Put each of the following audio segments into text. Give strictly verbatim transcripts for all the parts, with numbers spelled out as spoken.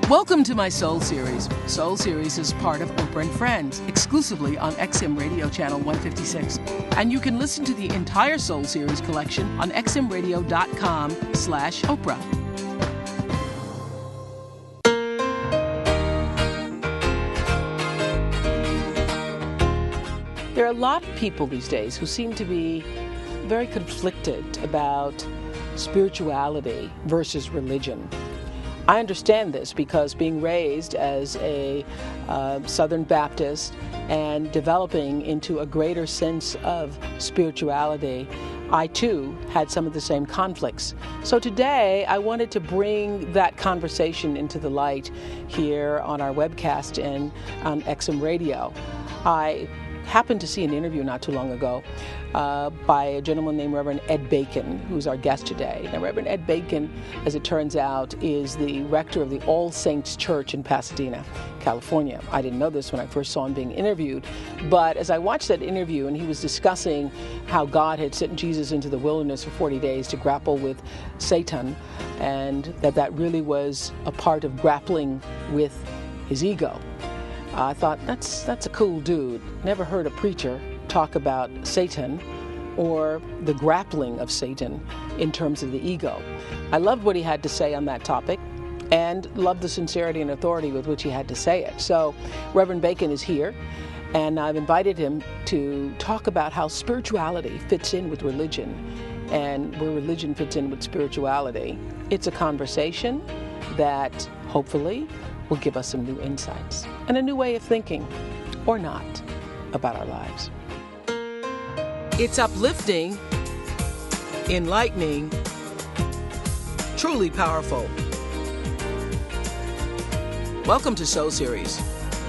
Welcome to my Soul Series. Soul Series is part of Oprah and Friends, exclusively on X M Radio Channel one fifty-six. And you can listen to the entire Soul Series collection on xmradio.com slash Oprah. There are a lot of people these days who seem to be very conflicted about spirituality versus religion. I understand this because being raised as a uh, Southern Baptist and developing into a greater sense of spirituality, I too had some of the same conflicts. So today I wanted to bring that conversation into the light here on our webcast and on X M Radio. I happened to see an interview not too long ago uh, by a gentleman named Reverend Ed Bacon, who's our guest today. Now, Reverend Ed Bacon, as it turns out, is the rector of the All Saints Church in Pasadena, California. I didn't know this when I first saw him being interviewed, but as I watched that interview and he was discussing how God had sent Jesus into the wilderness for forty days to grapple with Satan, and that that really was a part of grappling with his ego. I thought, that's that's a cool dude. Never heard a preacher talk about Satan or the grappling of Satan in terms of the ego. I loved what he had to say on that topic and loved the sincerity and authority with which he had to say it. So Reverend Bacon is here, and I've invited him to talk about how spirituality fits in with religion and where religion fits in with spirituality. It's a conversation that hopefully will give us some new insights and a new way of thinking, or not, about our lives. It's uplifting, enlightening, truly powerful. Welcome to Soul Series.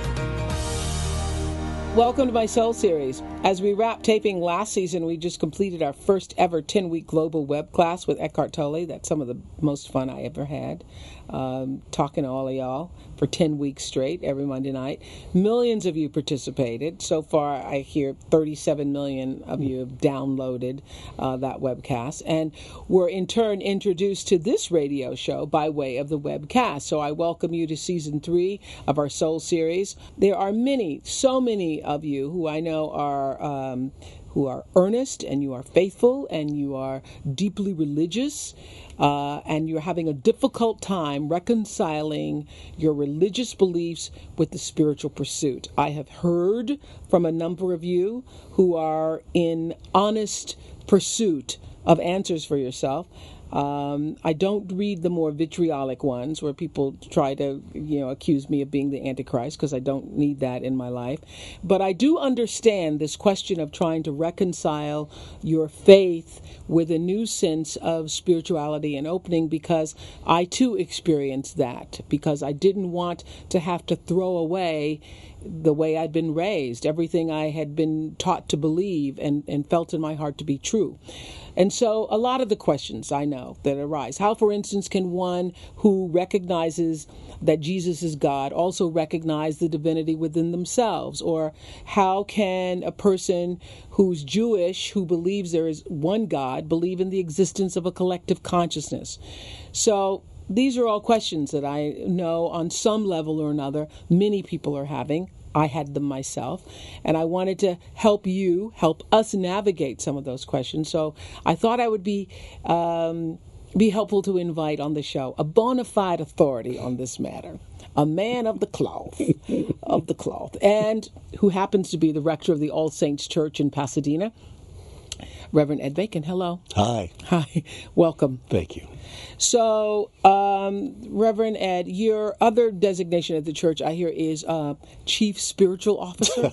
Welcome to my Soul Series. As we wrap taping last season, we just completed our first ever ten-week global web class with Eckhart Tolle. That's some of the most fun I ever had, um, talking to all of y'all for ten weeks straight, every Monday night. Millions of you participated. So far, I hear thirty-seven million of you have downloaded uh, that webcast, and were in turn introduced to this radio show by way of the webcast. So I welcome you to season three of our Soul Series. There are many, so many of you who I know are um, who are earnest, and you are faithful, and you are deeply religious, uh, and you're having a difficult time reconciling your religious beliefs with the spiritual pursuit. I have heard from a number of you who are in honest pursuit of answers for yourself. Um, I don't read the more vitriolic ones where people try to, you know, accuse me of being the Antichrist, because I don't need that in my life. But I do understand this question of trying to reconcile your faith with a new sense of spirituality and opening, because I too experienced that, because I didn't want to have to throw away the way I'd been raised, everything I had been taught to believe and, and felt in my heart to be true. And so a lot of the questions I know that arise, how, for instance, can one who recognizes that Jesus is God also recognize the divinity within themselves? Or how can a person who's Jewish, who believes there is one God, believe in the existence of a collective consciousness? So these are all questions that I know on some level or another many people are having. I had them myself, and I wanted to help you, help us navigate some of those questions. So I thought I would be um, be helpful to invite on the show a bona fide authority on this matter, a man of the cloth, of the cloth, and who happens to be the rector of the All Saints Church in Pasadena, Reverend Ed Bacon. Hello. Hi. Hi. Welcome. Thank you. So, um, Reverend Ed, your other designation at the church, I hear, is uh, Chief Spiritual Officer.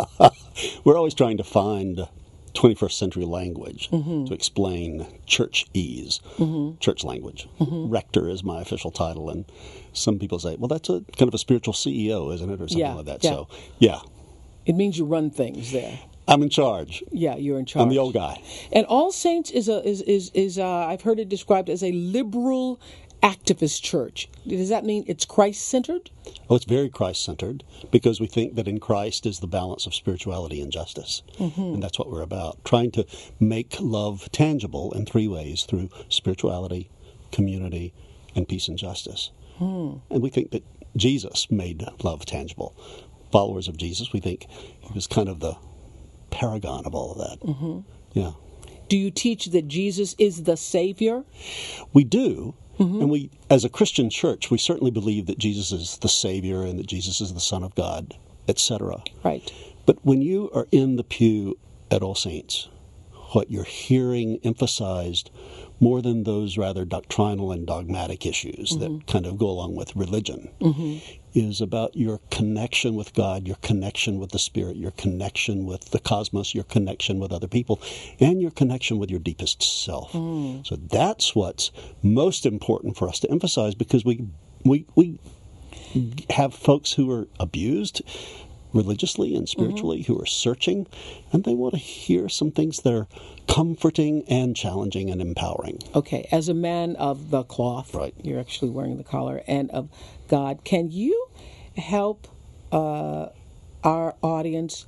We're always trying to find twenty-first century language mm-hmm. to explain church-ese, mm-hmm. church language. Mm-hmm. Rector is my official title, and some people say, well, that's a kind of a spiritual C E O, isn't it, or something yeah, like that. Yeah. So, yeah. It means you run things there. I'm in charge. Yeah, you're in charge. I'm the old guy. And All Saints is a is is is uh, I've heard it described as a liberal activist church. Does that mean it's Christ-centered? Oh, it's very Christ-centered, because we think that in Christ is the balance of spirituality and justice. Mm-hmm. And that's what we're about, trying to make love tangible in three ways: through spirituality, community, and peace and justice. Hmm. And we think that Jesus made love tangible. Followers of Jesus, we think he was kind of the paragon of all of that. Mm-hmm. Yeah. Do you teach that Jesus is the Savior? We do. Mm-hmm. And we, as a Christian church, we certainly believe that Jesus is the Savior and that Jesus is the Son of God, et cetera. Right. But when you are in the pew at All Saints, what you're hearing emphasized more than those rather doctrinal and dogmatic issues mm-hmm. that kind of go along with religion mm-hmm. is about your connection with God, your connection with the Spirit, your connection with the cosmos, your connection with other people, and your connection with your deepest self. Mm. So that's what's most important for us to emphasize, because we we we have folks who are abused religiously and spiritually, mm-hmm. who are searching, and they want to hear some things that are comforting and challenging and empowering. Okay, as a man of the cloth, right. You're actually wearing the collar, and of God, can you help uh, our audience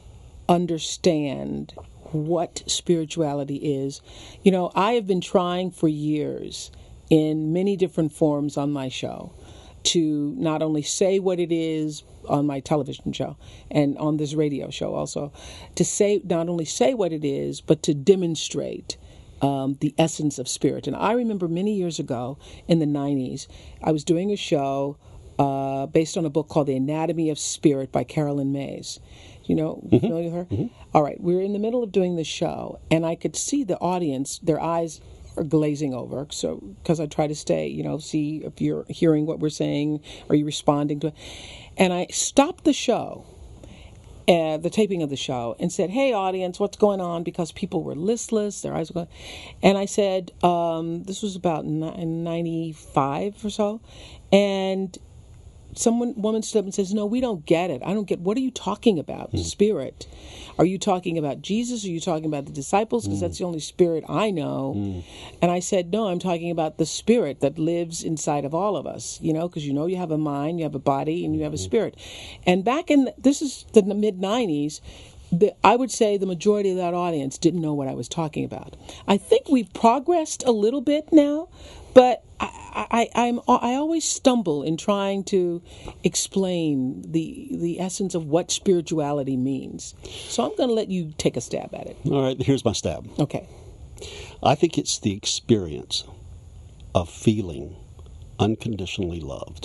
understand what spirituality is? You know, I have been trying for years in many different forms on my show to not only say what it is on my television show and on this radio show also, to say not only say what it is, but to demonstrate um, the essence of spirit. And I remember many years ago in the nineties, I was doing a show uh, based on a book called The Anatomy of Spirit by Carolyn Mays. You know, mm-hmm. familiar with her? Mm-hmm. All right, we were in the middle of doing the show, and I could see the audience, their eyes are glazing over, so because I try to stay, you know, see if you're hearing what we're saying, are you responding to it? And I stopped the show, uh, the taping of the show, and said, "Hey, audience, what's going on?" Because people were listless, their eyes were going. And I said, um, this was about ninety-five or so, and someone woman stood up and says, "No, we don't get it. I don't get. What are you talking about? Mm. Spirit? Are you talking about Jesus? Are you talking about the disciples? Because mm. that's the only spirit I know." Mm. And I said, "No, I'm talking about the spirit that lives inside of all of us. You know, because you know you have a mind, you have a body, and you have a spirit." And back in the, this is the mid nineties. The, I would say the majority of that audience didn't know what I was talking about. I think we've progressed a little bit now, but I, I, I'm, I always stumble in trying to explain the the essence of what spirituality means. So I'm going to let you take a stab at it. All right, here's my stab. Okay. I think it's the experience of feeling unconditionally loved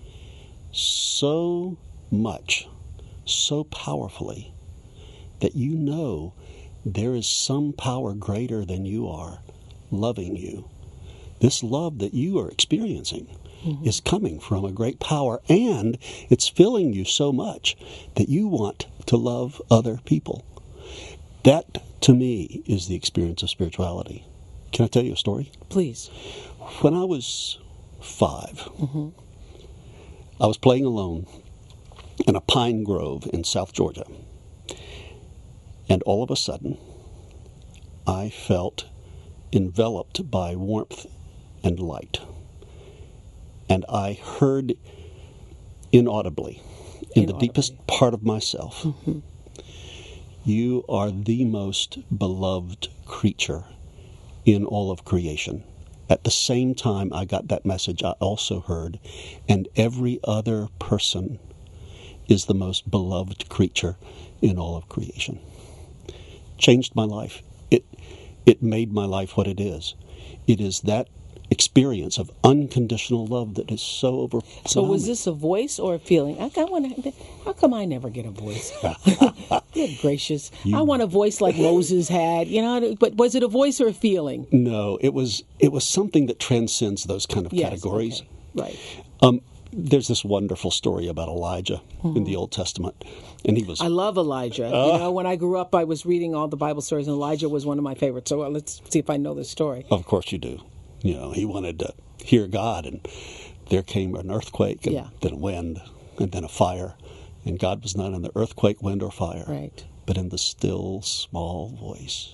so much, so powerfully, that you know there is some power greater than you are loving you. This love that you are experiencing mm-hmm. is coming from a great power, and it's filling you so much that you want to love other people. That, to me, is the experience of spirituality. Can I tell you a story? Please. When I was five, mm-hmm. I was playing alone in a pine grove in South Georgia. And all of a sudden, I felt enveloped by warmth and light. And I heard inaudibly, in inaudibly. the deepest part of myself, mm-hmm. "You are the most beloved creature in all of creation." At the same time I got that message, I also heard, "And every other person is the most beloved creature in all of creation." Changed my life. It it made my life what it is. It is that experience of unconditional love that is so overwhelming. So was this a voice or a feeling? I, I want to, how come I never get a voice? Good gracious. You, I want a voice like Moses had, you know, but was it a voice or a feeling? No, it was it was something that transcends those kind of yes, categories. Okay. Right. Um, there's this wonderful story about Elijah mm-hmm. in the Old Testament. And he was. I love Elijah. Uh, you know, when I grew up, I was reading all the Bible stories, and Elijah was one of my favorites. So uh, let's see if I know this story. Of course you do. You know, he wanted to hear God, and there came an earthquake, and yeah. then a wind, and then a fire. And God was not in the earthquake, wind, or fire, right. but in the still, small voice.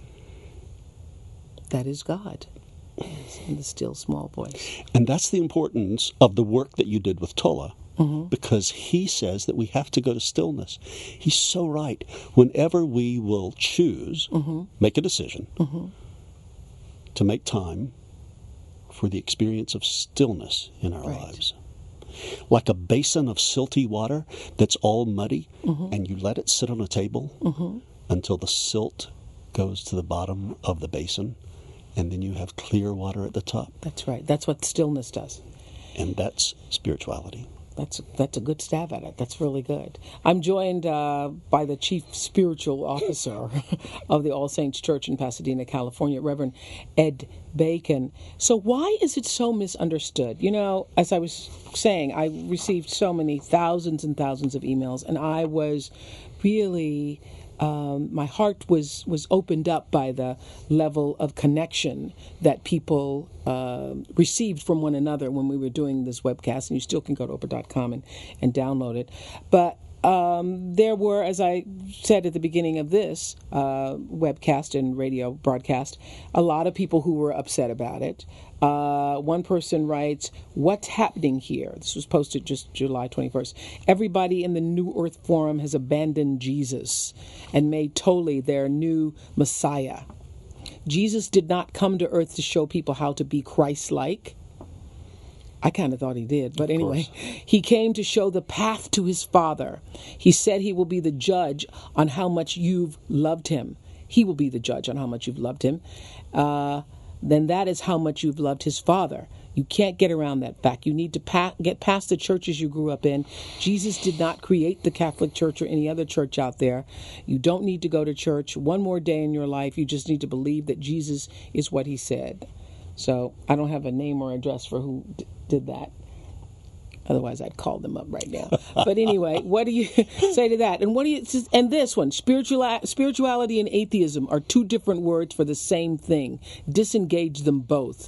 That is God. In the still, small voice. And that's the importance of the work that you did with Tola. Mm-hmm. Because he says that we have to go to stillness. He's so right. Whenever we will choose, mm-hmm. make a decision, mm-hmm. to make time for the experience of stillness in our Right. lives. Like a basin of silty water that's all muddy, Mm-hmm. and you let it sit on a table Mm-hmm. until the silt goes to the bottom of the basin, and then you have clear water at the top. That's right. That's what stillness does. And that's spirituality. That's that's a good stab at it. That's really good. I'm joined uh, by the chief spiritual officer of the All Saints Church in Pasadena, California, Reverend Ed Bacon. So why is it so misunderstood? You know, as I was saying, I received so many thousands and thousands of emails, and I was really... Um, my heart was, was opened up by the level of connection that people uh, received from one another when we were doing this webcast. And you still can go to Oprah dot com and, and download it. But um, there were, as I said at the beginning of this uh, webcast and radio broadcast, a lot of people who were upset about it. Uh, one person writes, "What's happening here?" This was posted just July twenty-first. "Everybody in the New Earth Forum has abandoned Jesus and made Tolle their new Messiah. Jesus did not come to earth to show people how to be Christ-like." I kind of thought he did, but anyway, he came to show the path to his Father. He said he will be the judge on how much you've loved him. He will be the judge on how much you've loved him. Uh, then that is how much you've loved his Father. You can't get around that fact. You need to pa- get past the churches you grew up in. Jesus did not create the Catholic Church or any other church out there. You don't need to go to church one more day in your life. You just need to believe that Jesus is what he said. So I don't have a name or address for who d- did that. Otherwise, I'd call them up right now. But anyway, what do you say to that? And what do you? And this one, spiritual spirituality and atheism are two different words for the same thing. Disengage them both.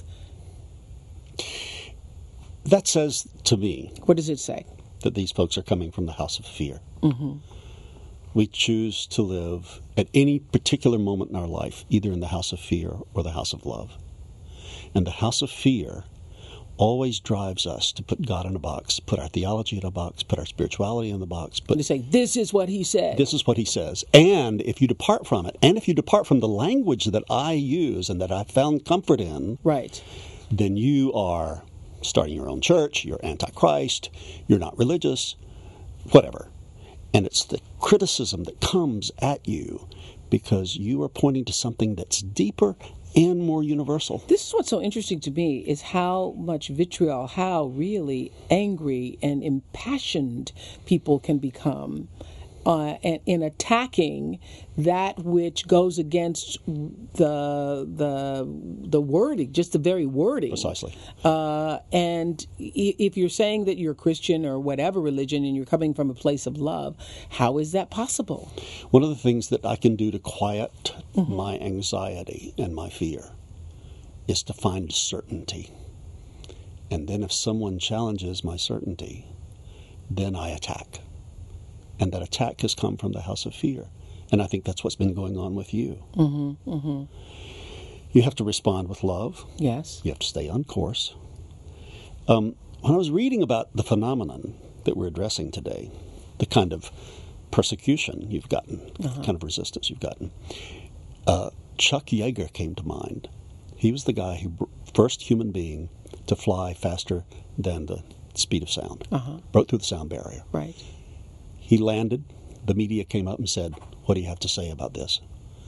That says to me What does it say? that these folks are coming from the house of fear. Mm-hmm. We choose to live at any particular moment in our life, either in the house of fear or the house of love. And the house of fear always drives us to put God in a box, put our theology in a box, put our spirituality in the box. Put They say, this is what he said. This is what he says. And if you depart from it, and if you depart from the language that I use and that I found comfort in, Right. then you are starting your own church, you're antichrist, you're not religious, whatever. And it's the criticism that comes at you because you are pointing to something that's deeper and more universal. This is what's so interesting to me is how much vitriol, how really angry and impassioned people can become uh, and, in attacking that which goes against the the the wording, just the very wording. Precisely. Uh, and if you're saying that you're Christian or whatever religion and you're coming from a place of love, how is that possible? One of the things that I can do to quiet Mm-hmm. my anxiety and my fear is to find certainty. And then if someone challenges my certainty, then I attack. And that attack has come from the house of fear. And I think that's what's been going on with you. Mm-hmm, mm-hmm. You have to respond with love. Yes. You have to stay on course. Um, when I was reading about the phenomenon that we're addressing today, the kind of persecution you've gotten, Uh-huh. the kind of resistance you've gotten, uh, Chuck Yeager came to mind. He was the guy who, br- first human being to fly faster than the speed of sound, Uh-huh. broke through the sound barrier. Right. He landed. The media came up and said, "What do you have to say about this?"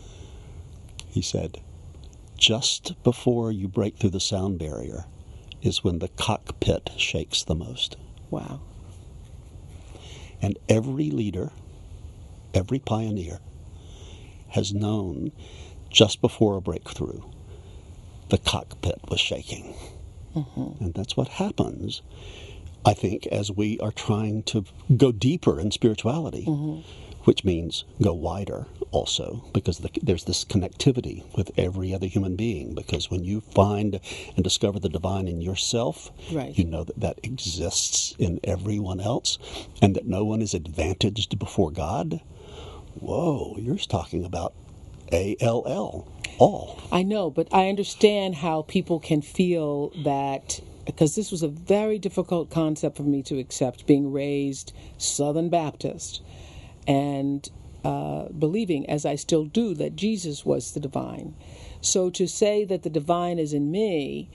He said, "Just before you break through the sound barrier is when the cockpit shakes the most." Wow. And every leader, every pioneer has known just before a breakthrough, the cockpit was shaking. Mm-hmm. And that's what happens, I think, as we are trying to go deeper in spirituality, Mm-hmm. which means go wider also, because the, there's this connectivity with every other human being. Because when you find and discover the divine in yourself, Right. you know that that exists in everyone else and that no one is advantaged before God. Whoa, you're talking about A L L, all. I know, but I understand how people can feel that, because this was a very difficult concept for me to accept, being raised Southern Baptist and uh, believing, as I still do, that Jesus was the divine. So to say that the divine is in me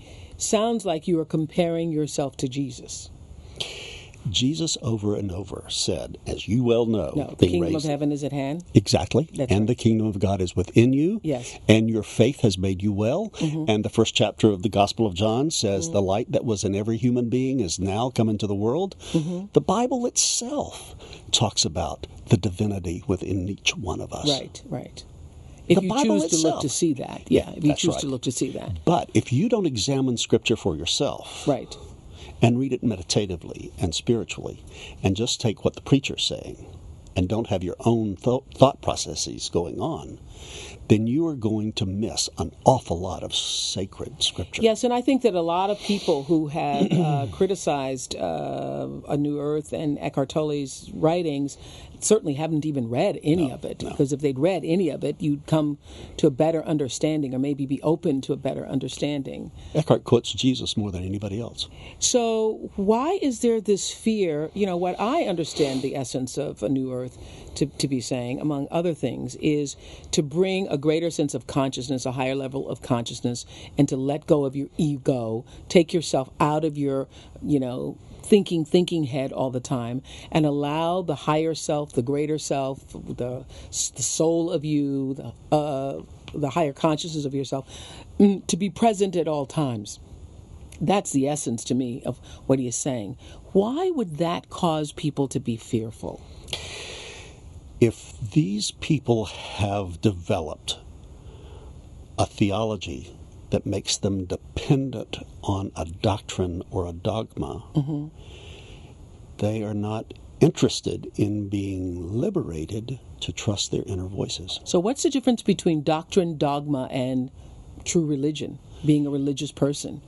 sounds like you are comparing yourself to Jesus. Jesus over and over said, as you well know, No, the being kingdom raised, of heaven is at hand. exactly, That's and right. the kingdom of God is within you. Yes. And your faith has made you well. Mm-hmm. And the first chapter of the Gospel of John says mm-hmm. the light that was in every human being is now come into the world. Mm-hmm. The Bible itself talks about the divinity within each one of us. Right, right. If The you Bible choose to itself. look to see that, yeah. If you That's choose right. to look to see that, But if you don't examine Scripture for yourself, right. and read it meditatively and spiritually, and just take what the preacher's saying, and don't have your own th- thought processes going on, then you are going to miss an awful lot of sacred Scripture. Yes, and I think that a lot of people who have uh, criticized uh, A New Earth and Eckhart Tolle's writings certainly haven't even read any No, of it. no. Because if they'd read any of it, you'd come to a better understanding, or maybe be open to a better understanding. Eckhart quotes Jesus more than anybody else. So why is there this fear? You know, what I understand the essence of A New Earth to, to be saying, among other things, is to bring a greater sense of consciousness, a higher level of consciousness, and to let go of your ego, take yourself out of your, you know, thinking, thinking head all the time, and allow the higher self, the greater self, the the soul of you, the uh, the higher consciousness of yourself, mm, to be present at all times. That's the essence to me of what he is saying. Why would that cause people to be fearful? If these people have developed a theology that makes them dependent on a doctrine or a dogma, mm-hmm. they are not interested in being liberated to trust their inner voices. So what's the difference between doctrine, dogma, and true religion, being a religious person?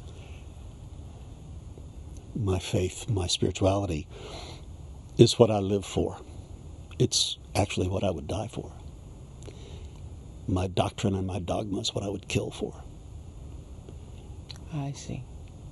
My faith, my spirituality is what I live for. It's actually what I would die for. My doctrine and my dogma is what I would kill for. I see.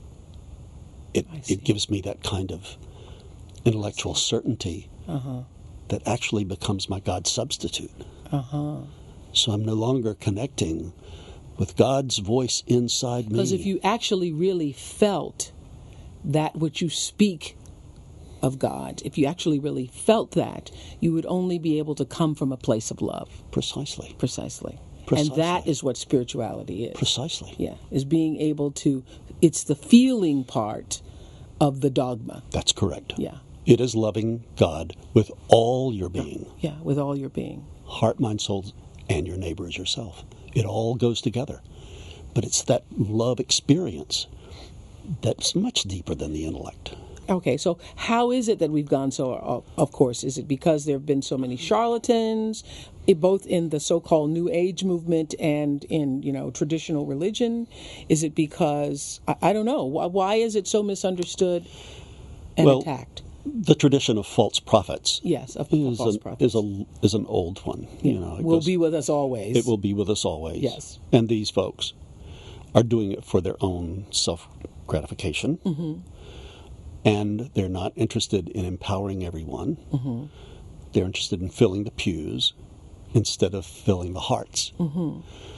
It I see. it gives me that kind of intellectual certainty Uh-huh. that actually becomes my God substitute. Uh-huh. So I'm no longer connecting with God's voice inside me. Because if you actually really felt that which you speak of God, if you actually really felt that, you would only be able to come from a place of love. Precisely. Precisely. Precisely. And that is what spirituality is. Precisely. Yeah, is being able to, it's the feeling part of the dogma. That's correct. Yeah. It is loving God with all your being. Yeah, with all your being. Heart, mind, soul, and your neighbor as yourself. It all goes together. But it's that love experience that's much deeper than the intellect. Okay, so how is it that we've gone so off, of course? Is it because there have been so many charlatans, it, both in the so-called New Age movement and in, you know, traditional religion? Is it because, I, I don't know, why, why is it so misunderstood and well, attacked? The tradition of false prophets Yes, of, of is, false an, prophets. is, a, is an old one. Yeah. You know, it will goes, be with us always. It will be with us always. Yes. And these folks are doing it for their own self-gratification. Mm-hmm. And they're not interested in empowering everyone. Mm-hmm. They're interested in filling the pews instead of filling the hearts. Mm-hmm.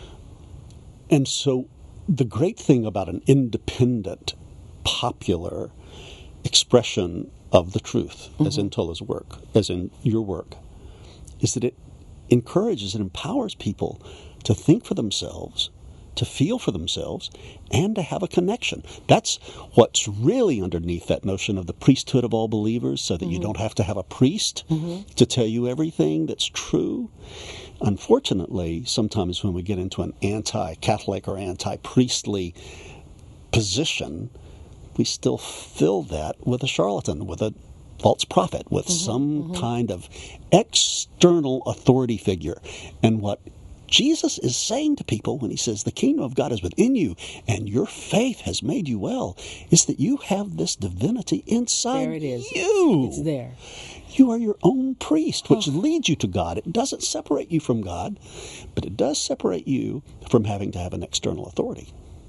And so the great thing about an independent, popular expression of the truth, mm-hmm. as in Tola's work, as in your work, is that it encourages and empowers people to think for themselves, to feel for themselves, and to have a connection. That's what's really underneath that notion of the priesthood of all believers, so that mm-hmm. you don't have to have a priest mm-hmm. to tell you everything that's true. Unfortunately, sometimes when we get into an anti-Catholic or anti-priestly position, we still fill that with a charlatan, with a false prophet, with mm-hmm. some mm-hmm. kind of external authority figure. And what Jesus is saying to people when he says the kingdom of God is within you and your faith has made you well, is that you have this divinity inside there it is. you. It's there. You are your own priest, which oh. leads you to God. It doesn't separate you from God, but it does separate you from having to have an external authority.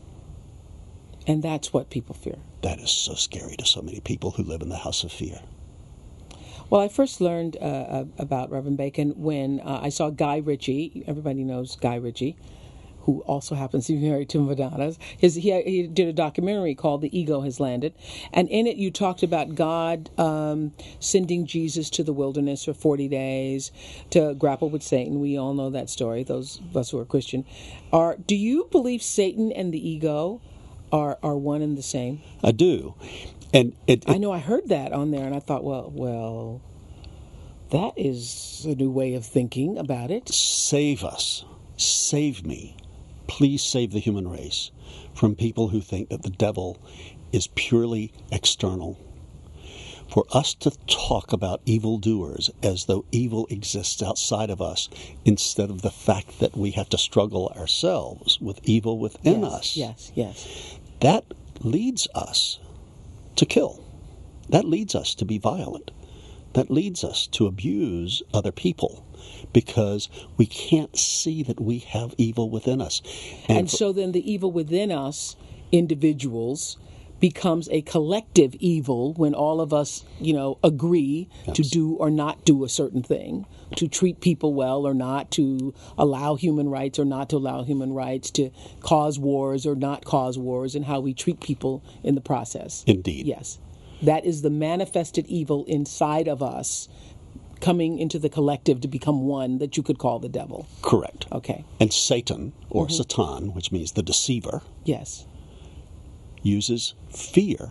And that's what people fear. That is so scary to so many people who live in the house of fear. Well, I first learned uh, about Reverend Bacon when uh, I saw Guy Ritchie. Everybody knows Guy Ritchie, who also happens to be married to Madonna's. His, he, he did a documentary called The Ego Has Landed. And in it, you talked about God um, sending Jesus to the wilderness for forty days to grapple with Satan. We all know that story, those of us who are Christian. Are, do you believe Satan and the ego are, are one and the same? I do. And it, it, I know I heard that on there, and I thought, well, well, that is a new way of thinking about it. Save us. Save me. Please save the human race from people who think that the devil is purely external. For us to talk about evildoers as though evil exists outside of us, instead of the fact that we have to struggle ourselves with evil within yes, us, yes, yes, that leads us to kill. That leads us to be violent. That leads us to abuse other people, because we can't see that we have evil within us. And, and so then the evil within us, individuals, becomes a collective evil when all of us, you know, agree yes. to do or not do a certain thing, to treat people well or not, to allow human rights or not to allow human rights, to cause wars or not cause wars, and how we treat people in the process. Indeed. Yes. That is the manifested evil inside of us coming into the collective to become one that you could call the devil. Correct. Okay. And Satan, or mm-hmm. Satan, which means the deceiver, yes, uses fear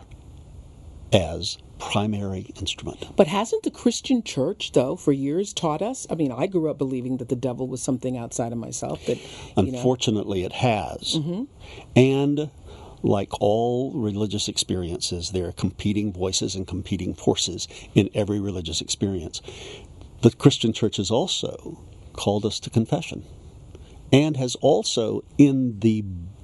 as primary instrument. But hasn't the Christian church, though, for years taught us? I mean, I grew up believing that the devil was something outside of myself. That, Unfortunately, know. it has. Mm-hmm. And like all religious experiences, there are competing voices and competing forces in every religious experience. The Christian church has also called us to confession, and has also, in the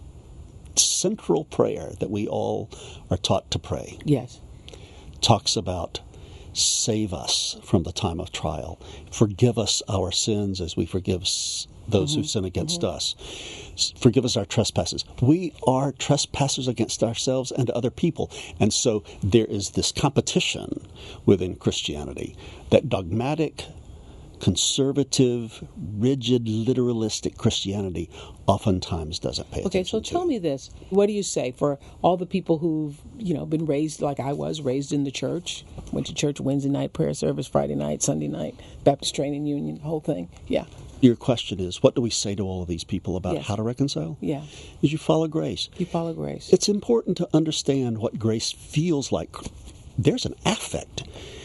central prayer that we all are taught to pray, yes, talks about save us from the time of trial. Forgive us our sins as we forgive those mm-hmm. who sin against mm-hmm. us. Forgive us our trespasses. We are trespassers against ourselves and other people. And so there is this competition within Christianity that dogmatic, conservative, rigid, literalistic Christianity oftentimes doesn't pay okay, attention so to. tell me this. What do you say for all the people who've, you know, been raised like I was, raised in the church, went to church Wednesday night, prayer service, Friday night, Sunday night, Baptist Training Union, the whole thing? Yeah. Your question is, what do we say to all of these people about yes. how to reconcile? Yeah. Is you follow grace. You follow grace. It's important to understand what grace feels like. There's an affect.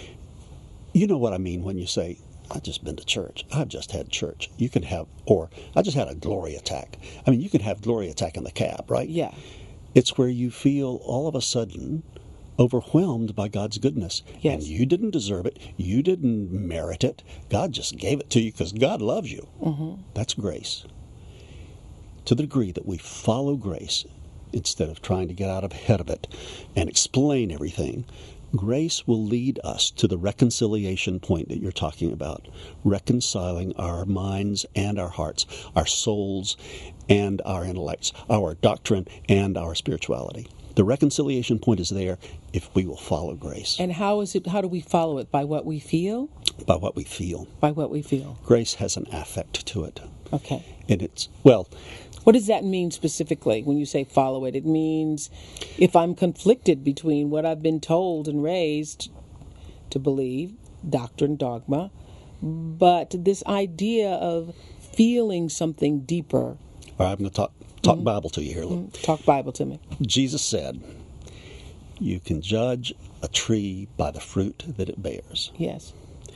You know what I mean when you say, I've just been to church. I've just had church. You can have, or I just had a glory attack. I mean, you can have glory attack in the cab, right? Yeah. It's where you feel all of a sudden overwhelmed by God's goodness. Yes. And you didn't deserve it. You didn't merit it. God just gave it to you because God loves you. Mm-hmm. That's grace. To the degree that we follow grace instead of trying to get out ahead of it and explain everything, grace will lead us to the reconciliation point that you're talking about, reconciling our minds and our hearts, our souls and our intellects, our doctrine and our spirituality. The reconciliation point is there if we will follow grace. And how is it? How do we follow it? By what we feel? By what we feel. By what we feel. Grace has an affect to it. Okay. And it's, well... What does that mean specifically when you say follow it? It means if I'm conflicted between what I've been told and raised to believe, doctrine, dogma, but this idea of feeling something deeper. All right, I'm going to talk, talk mm-hmm. Bible to you here. Mm-hmm. Talk Bible to me. Jesus said, you can judge a tree by the fruit that it bears. Yes.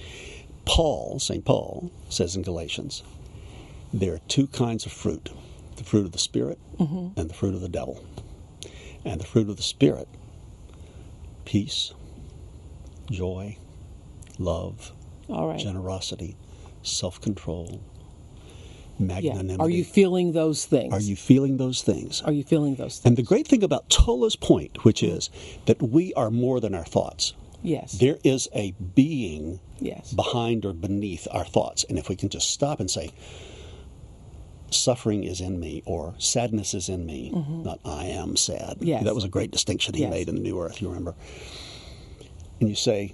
Paul, Saint Paul, says in Galatians, there are two kinds of fruit. The fruit of the Spirit mm-hmm. and the fruit of the devil. And the fruit of the Spirit, peace, joy, love, all right. generosity, self-control, magnanimity. Yeah. Are you feeling those things? Are you feeling those things? Are you feeling those things? And the great thing about Tola's point, which mm-hmm. is that we are more than our thoughts. Yes. There is a being yes. behind or beneath our thoughts. And if we can just stop and say, suffering is in me, or sadness is in me, mm-hmm. not I am sad. Yes. That was a great distinction he yes. made in the New Earth, you remember. And you say,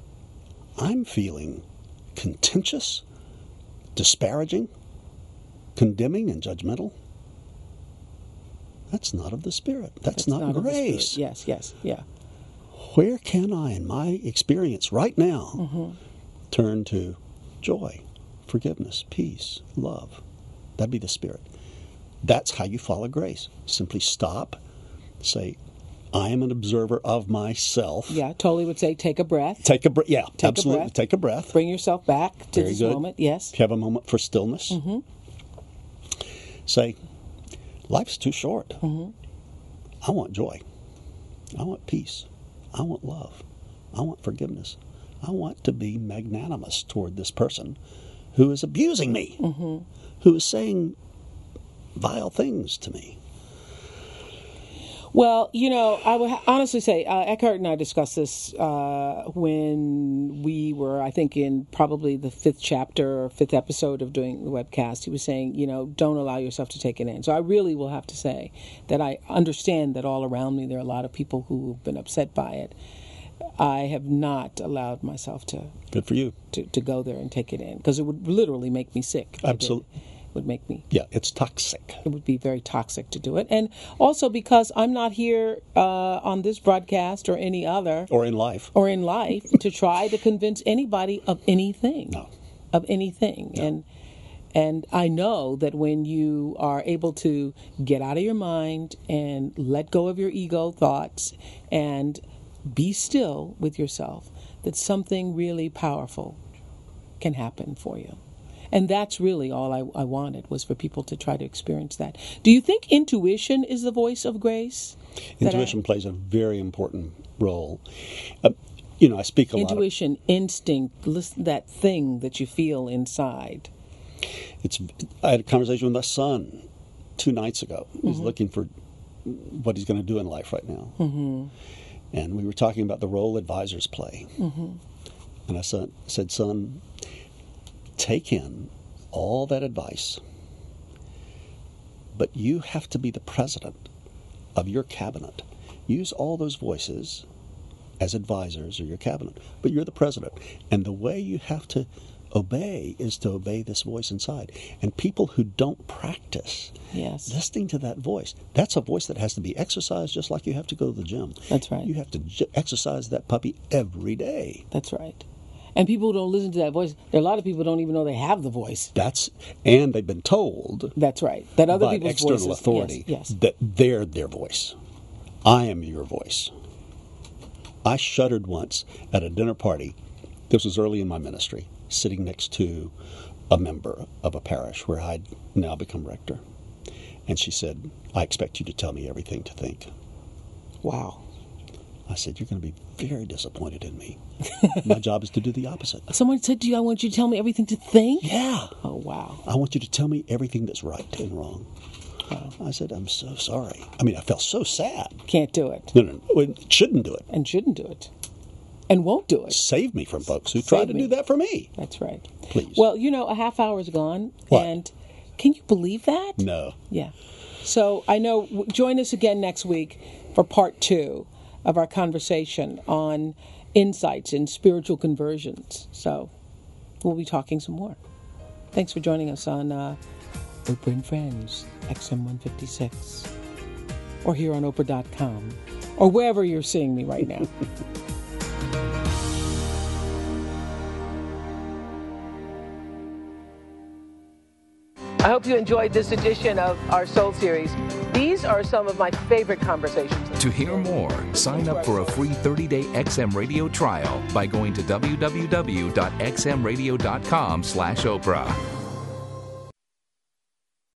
I'm feeling contentious, disparaging, condemning and judgmental, that's not of the Spirit. That's, That's not, not of the Spirit. grace. Yes, yes, yeah. Where can I, in my experience right now, Mm-hmm. turn to joy, forgiveness, peace, love? That'd be the Spirit. That's how you follow grace. Simply stop, say, I am an observer of myself. Yeah, Tolle would say, take a breath. Take a breath. Yeah, Take a absolutely. breath. Take a breath. Bring yourself back to Very this good. moment. Yes. Have a moment for stillness. Mm-hmm. Say, life's too short. Mm-hmm. I want joy. I want peace. I want love. I want forgiveness. I want to be magnanimous toward this person who is abusing me, Mm-hmm. who is saying vile things to me. Well, you know, I would honestly say, uh, Eckhart and I discussed this uh, when we were, I think, in probably the fifth chapter or fifth episode of doing the webcast. He was saying, you know, don't allow yourself to take it in. So I really will have to say that I understand that all around me there are a lot of people who have been upset by it. I have not allowed myself to Good for you. to, to go there and take it in, because it would literally make me sick. Absolutely. It would make me Yeah, it's toxic. it would be very toxic to do it. And also because I'm not here uh, on this broadcast or any other Or in life. or in life to try to convince anybody of anything. No. Of anything. No. And and I know that when you are able to get out of your mind and let go of your ego thoughts and be still with yourself, that something really powerful can happen for you. And that's really all I, I wanted, was for people to try to experience that. Do you think intuition is the voice of grace? That Intuition I- plays a very important role. Uh, you know, I speak a lot of... Intuition, instinct, listen, that thing that you feel inside. It's. I had a conversation with my son two nights ago. He's Mm-hmm. looking for what he's going to do in life right now. Mm-hmm. And we were talking about the role advisors play. Mm-hmm. And I said, said, son, take in all that advice, but you have to be the president of your cabinet. Use all those voices as advisors of your cabinet, but you're the president. And the way you have to obey is to obey this voice inside. And people who don't practice Yes. listening to that voice, that's a voice that has to be exercised just like you have to go to the gym. That's right. You have to j- exercise that puppy every day. That's right. And people who don't listen to that voice, there are a lot of people who don't even know they have the voice. That's and they've been told That's right. That other by people's external voices. authority Yes, yes. that they're their voice. I am your voice. I shuddered once at a dinner party. This was early in my ministry, sitting next to a member of a parish where I'd now become rector. And she said, I expect you to tell me everything to think. Wow. I said, you're going to be very disappointed in me. My job is to do the opposite. Someone said to you, I want you to tell me everything to think? Yeah. Oh, wow. I want you to tell me everything that's right and wrong. I said, I'm so sorry. I mean, I felt so sad. Can't do it. No, no, no. Well, shouldn't do it. And shouldn't do it. And won't do it. Save me from folks who Save try to me. do that for me. That's right. Please. Well, you know, a half hour's gone. What? And can you believe that? No. Yeah. So I know, w- join us again next week for part two of our conversation on insights in spiritual conversions. So we'll be talking some more. Thanks for joining us on uh, Oprah and Friends, X M one fifty-six, or here on Oprah dot com, or wherever you're seeing me right now. I hope you enjoyed this edition of our Soul Series. These are some of my favorite conversations. To hear more, sign up for a free thirty-day X M Radio trial by going to w w w dot x m radio dot com slash Oprah.